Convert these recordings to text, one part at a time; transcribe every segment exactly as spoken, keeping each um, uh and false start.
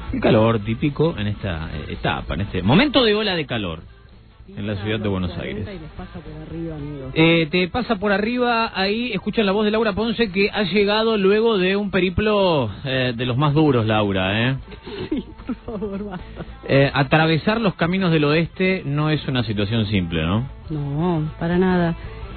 El calor típico en esta etapa, en este momento de ola de calor en la ciudad de Buenos Aires. Y les pasa por arriba, amigo. Eh, te pasa por arriba, ahí escuchan la voz de Laura Ponce, que ha llegado luego de un periplo eh, de los más duros, Laura. ¿eh? Sí, por favor, basta. Eh, atravesar los caminos del oeste no es una situación simple, ¿no? No, para nada.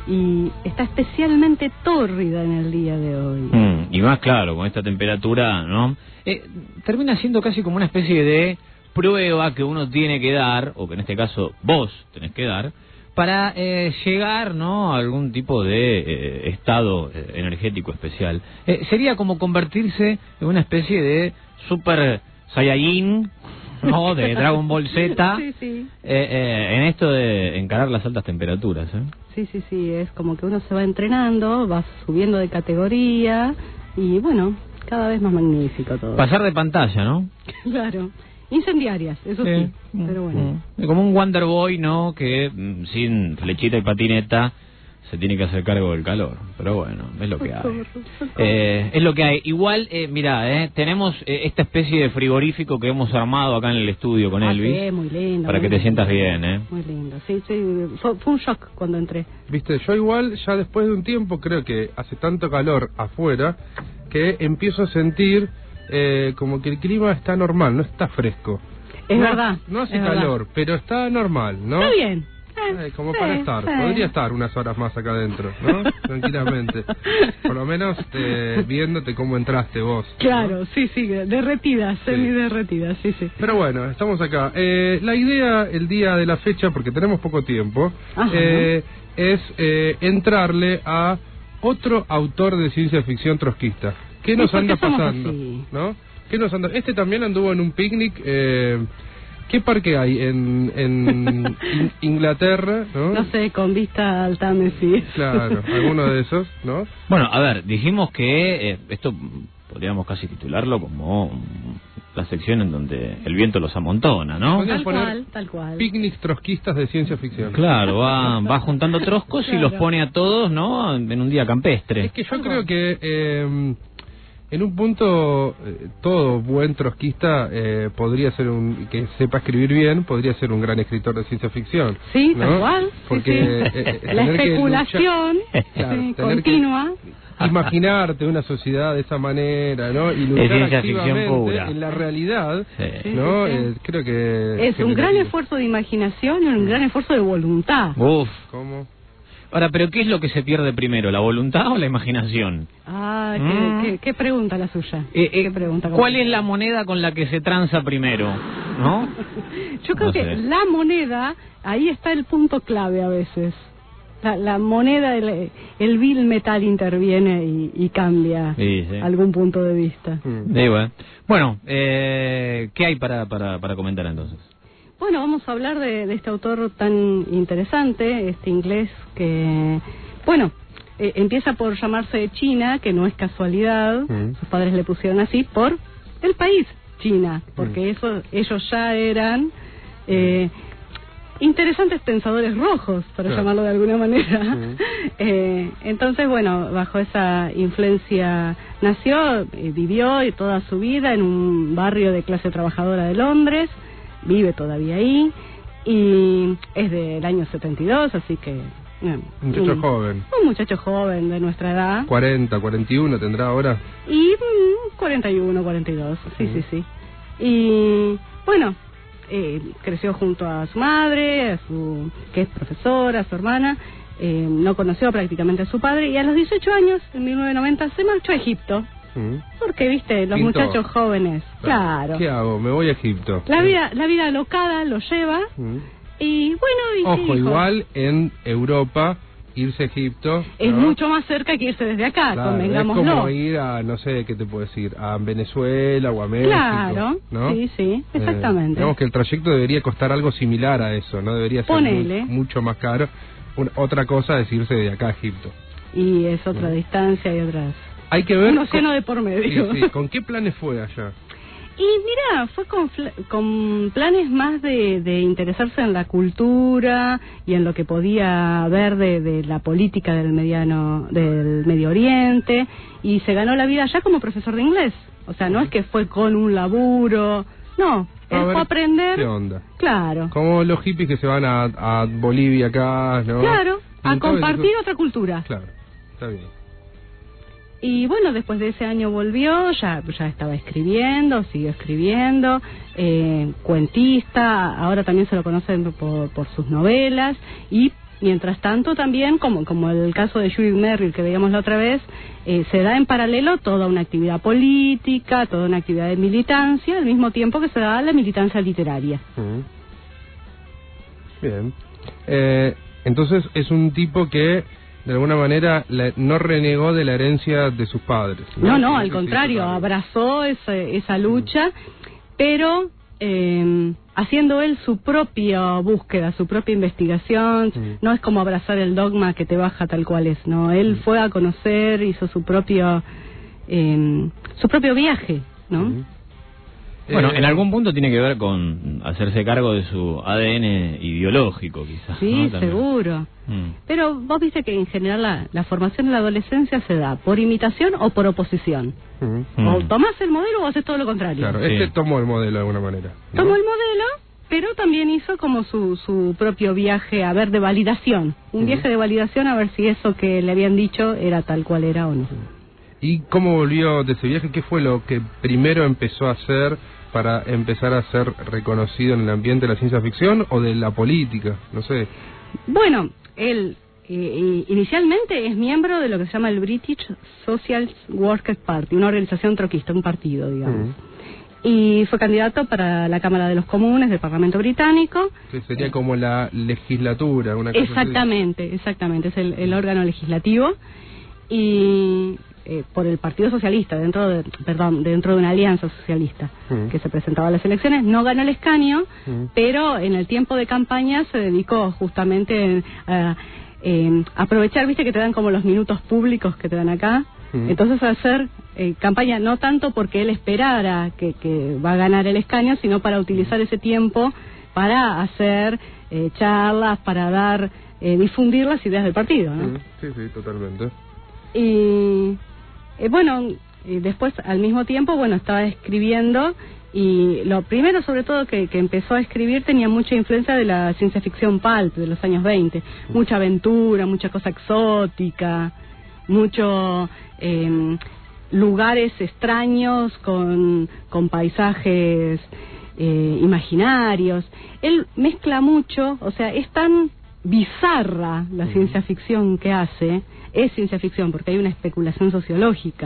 Y está especialmente tórrida en el día de hoy. Mm, y más claro, con esta temperatura, ¿no? Eh, termina siendo casi como una especie de prueba que uno tiene que dar, o que en este caso vos tenés que dar, para eh, llegar, ¿no?, a algún tipo de eh, estado eh, energético especial. Eh, sería como convertirse en una especie de super Saiyajin, ¿no?, de Dragon Ball Z, sí, sí. Eh, eh, en esto de encarar las altas temperaturas, ¿eh? Sí, sí, sí, es como que uno se va entrenando, va subiendo de categoría y bueno, cada vez más magnífico todo. Pasar de pantalla, ¿no? Claro. Incendiarias, eso sí, sí, pero bueno. Mm. Como un Wonder Boy, ¿no?, que mm, sin flechita y patineta se tiene que hacer cargo del calor. Pero bueno, es lo que hay. Eh, es lo que hay. Igual, eh, mira, eh, tenemos eh, esta especie de frigorífico que hemos armado acá en el estudio con ah, Elvis. Sí, muy lindo. Para muy que te lindo. sientas bien, ¿eh? Muy lindo, sí, sí. Fue, fue un shock cuando entré. Viste, yo igual, ya después de un tiempo, creo que hace tanto calor afuera, que empiezo a sentir eh, como que el clima está normal, no está fresco. Es no, verdad. No hace es calor, verdad. pero está normal, ¿no? Está bien. Eh, como sí, para estar, sí. podría estar unas horas más acá adentro, ¿no? Tranquilamente. Por lo menos eh, viéndote cómo entraste vos. Claro, ¿no? sí, sí, derretida, semi derretida, sí, sí. Pero bueno, estamos acá. Eh, la idea, el día de la fecha, porque tenemos poco tiempo, eh, es eh, entrarle a otro autor de ciencia ficción trotskista. ¿Qué nos anda pasando? Así? ¿No? ¿Qué nos anda? Este también anduvo en un picnic. Eh, ¿Qué parque hay en, en in Inglaterra? ¿no? No sé, con vista al Támesis. Claro, alguno de esos, ¿no? Bueno, a ver, dijimos que eh, esto podríamos casi titularlo como la sección en donde el viento los amontona, ¿no? Tal cual, tal cual. Picnics trotskistas de ciencia ficción. Claro, va, va juntando troscos claro. y los pone a todos, ¿no?, en un día campestre. Es que yo creo que eh, en un punto eh, todo buen trotskista eh, podría ser un, que sepa escribir bien, podría ser un gran escritor de ciencia ficción. Sí, ¿no? tal cual. Porque sí, sí. Eh, la especulación luchar, claro, sí, tener continua. Que imaginarte una sociedad de esa manera, ¿no? Y luchar ciencia activamente ficción pura. en la realidad, Sí. ¿no? Sí, sí, sí. Eh, creo que es un gran esfuerzo de imaginación y un gran esfuerzo de voluntad. Uf. ¿Cómo? Ahora, ¿pero qué es lo que se pierde primero, la voluntad o la imaginación? Ah, qué, Mm. qué, qué pregunta la suya. Eh, eh, ¿Qué pregunta? ¿Cuál es la moneda con la que se tranza primero? ¿No? Yo creo No que sé. la moneda, ahí está el punto clave a veces. La, la moneda, el, el vil metal interviene y, y cambia Sí, sí. algún punto de vista. Mm. Sí, bueno, bueno eh, ¿qué hay para, para, para comentar entonces? Bueno, vamos a hablar de, de este autor tan interesante, este inglés que, bueno, eh, empieza por llamarse China, que no es casualidad, Mm. sus padres le pusieron así por el país China, porque Mm. eso ellos ya eran eh, interesantes pensadores rojos, para Claro. llamarlo de alguna manera. Mm. eh, entonces, bueno, bajo esa influencia nació, eh, vivió toda su vida en un barrio de clase trabajadora de Londres, vive todavía ahí, y es del año setenta y dos, así que... eh, Un muchacho un, joven. Un muchacho joven de nuestra edad. cuarenta, cuarenta y uno tendrá ahora. Y mm, cuarenta y uno, cuarenta y dos, sí, Mm. sí, sí. Y bueno, eh, creció junto a su madre, a su que es profesora, a su hermana, eh, no conoció prácticamente a su padre, y a los dieciocho años, en mil novecientos noventa, se marchó a Egipto. Mm. Porque, viste, los Pintó. muchachos jóvenes, claro. ¿Qué hago? Me voy a Egipto. La vida, la vida alocada lo lleva, Mm. y bueno, y sí, Ojo, hijo, igual en Europa, irse a Egipto... es ¿no? mucho más cerca que irse desde acá, Claro, es convengámoslo. como ir a, no sé, ¿qué te puedo decir? A Venezuela o a México, Claro, ¿no? sí, sí, exactamente. Eh, digamos que el trayecto debería costar algo similar a eso, ¿no? Debería ser Ponele. mu- mucho más caro. Una- otra cosa es irse de acá a Egipto. Y es otra Mm. distancia y otras... Hay que ver... Un océano con- de por medio. Sí, sí. ¿Con qué planes fue allá? Y mira, fue con, fla- con planes más de, de interesarse en la cultura y en lo que podía ver de, de la política del mediano del Medio Oriente, y se ganó la vida allá como profesor de inglés. O sea, no es que fue con un laburo No, él fue a aprender... ¿Qué onda? Claro. Como los hippies que se van a, a Bolivia acá, ¿no? Claro, a compartir eso... otra cultura. Claro, está bien. Y bueno, después de ese año volvió, ya ya estaba escribiendo, siguió escribiendo, eh, cuentista, ahora también se lo conocen por, por sus novelas, y mientras tanto también, como como el caso de Judith Merril que veíamos la otra vez, eh, se da en paralelo toda una actividad política, toda una actividad de militancia, al mismo tiempo que se da la militancia literaria. Uh-huh. Bien. Eh, entonces es un tipo que de alguna manera la, no renegó de la herencia de sus padres. No, no, no al contrario, abrazó esa, esa lucha, uh-huh. pero eh, haciendo él su propia búsqueda, su propia investigación. Uh-huh. No es como abrazar el dogma que te baja tal cual es, no, él uh-huh. fue a conocer, hizo su propio eh, su propio viaje, ¿no? Uh-huh. Bueno, eh, en algún punto tiene que ver con hacerse cargo de su A D N ideológico, quizás. Sí, ¿no? seguro. Mm. Pero vos viste que en general la, la formación en la adolescencia se da por imitación o por oposición. Mm. O tomás el modelo o haces todo lo contrario. Claro, sí. Este tomó el modelo de alguna manera, ¿no? Tomó el modelo, pero también hizo como su, su propio viaje, a ver, de validación. Un mm. viaje de validación a ver si eso que le habían dicho era tal cual era o no. ¿Y cómo volvió de ese viaje? ¿Qué fue lo que primero empezó a hacer para empezar a ser reconocido en el ambiente de la ciencia ficción o de la política? No sé. Bueno, él eh, inicialmente es miembro de lo que se llama el British Social Workers Party, una organización troquista, un partido, digamos. Uh-huh. Y fue candidato para la Cámara de los Comunes del Parlamento Británico. Que sería como la legislatura, una cosa Exactamente, así. exactamente, es el, el órgano legislativo. Y... Eh, por el Partido Socialista, dentro de, perdón, dentro de una alianza socialista uh-huh. que se presentaba a las elecciones, no ganó el escaño, uh-huh. pero en el tiempo de campaña se dedicó justamente a eh, aprovechar, viste que te dan como los minutos públicos que te dan acá, uh-huh. entonces a hacer eh, campaña no tanto porque él esperara que, que va a ganar el escaño, sino para utilizar ese tiempo para hacer eh, charlas, para dar, eh, difundir las ideas del partido, ¿no? Uh-huh. Sí, sí, totalmente. Y Eh, bueno, y después al mismo tiempo, bueno, estaba escribiendo y lo primero sobre todo que, que empezó a escribir tenía mucha influencia de la ciencia ficción pulp de los años veinte, mucha aventura, mucha cosa exótica, mucho eh, lugares extraños con, con paisajes eh, imaginarios. Él mezcla mucho, o sea, es tan bizarra la ciencia ficción que hace, es ciencia ficción porque hay una especulación sociológica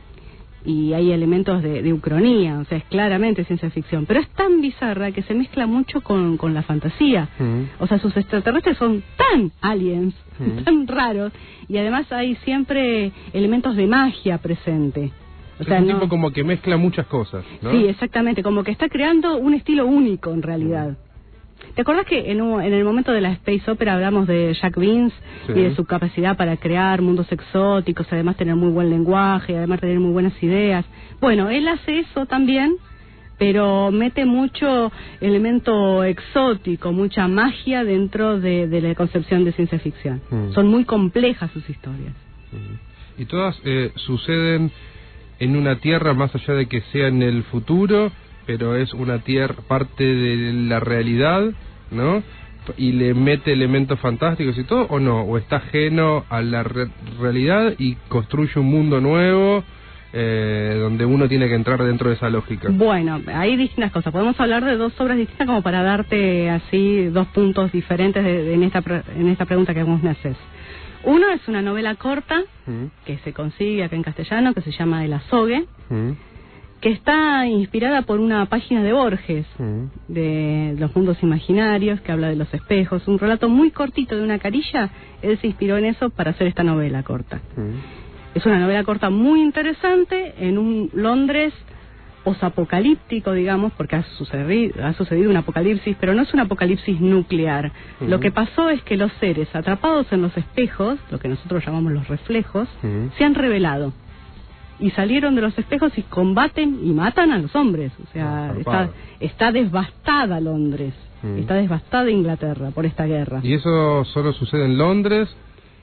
y hay elementos de, de ucronía, o sea, es claramente ciencia ficción, pero es tan bizarra que se mezcla mucho con, con la fantasía. Uh-huh. O sea, sus extraterrestres son tan aliens, uh-huh. tan raros, y además hay siempre elementos de magia presente. O sea, es un no... tipo como que mezcla muchas cosas, ¿no? Sí, exactamente, como que está creando un estilo único en realidad. Uh-huh. ¿Te acordás que en, un, en el momento de la Space Opera hablamos de Jack Vince sí. y de su capacidad para crear mundos exóticos, además tener muy buen lenguaje, además tener muy buenas ideas? Bueno, él hace eso también, pero mete mucho elemento exótico, mucha magia dentro de, de la concepción de ciencia ficción. Mm. Son muy complejas sus historias. Mm. ¿Y todas eh, suceden en una tierra más allá de que sea en el futuro, pero es una tierra parte de la realidad, ¿no? Y le mete elementos fantásticos y todo, o no? ¿O está ajeno a la re realidad y construye un mundo nuevo eh, donde uno tiene que entrar dentro de esa lógica? Bueno, hay distintas cosas. Podemos hablar de dos obras distintas como para darte así dos puntos diferentes de, de, en, esta pre en esta pregunta que vos me haces. Uno es una novela corta mm. que se consigue acá en castellano, que se llama El Azogue, mm. que está inspirada por una página de Borges, mm. de Los Mundos Imaginarios, que habla de los espejos, un relato muy cortito de una carilla. Él se inspiró en eso para hacer esta novela corta. Mm. Es una novela corta muy interesante en un Londres posapocalíptico, digamos, porque ha sucedido, ha sucedido un apocalipsis, pero no es un apocalipsis nuclear. Mm. Lo que pasó es que los seres atrapados en los espejos, lo que nosotros llamamos los reflejos, mm. se han revelado. Y salieron de los espejos y combaten y matan a los hombres. O sea, oh, está, está devastada Londres, mm. está devastada Inglaterra por esta guerra. ¿Y eso solo sucede en Londres?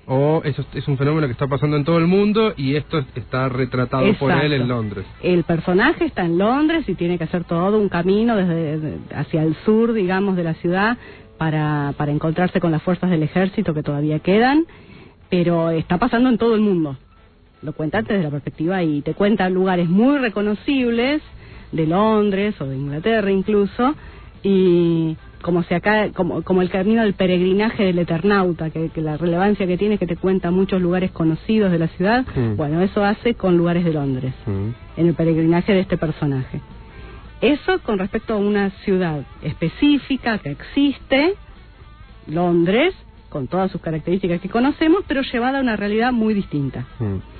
o eso es un fenómeno que está pasando en todo el mundo y esto está retratado Exacto. por él en Londres. El personaje está en Londres y tiene que hacer todo un camino desde de, hacia el sur, digamos, de la ciudad para, para encontrarse con las fuerzas del ejército que todavía quedan, pero está pasando en todo el mundo. Lo cuenta desde la perspectiva y te cuenta lugares muy reconocibles de Londres o de Inglaterra incluso, y como se acá como como el camino del peregrinaje del Eternauta, que, que la relevancia que tiene es que te cuenta muchos lugares conocidos de la ciudad. Mm. Bueno, eso hace con lugares de Londres, mm. en el peregrinaje de este personaje. Eso con respecto a una ciudad específica que existe, Londres, con todas sus características que conocemos, pero llevada a una realidad muy distinta. Mm.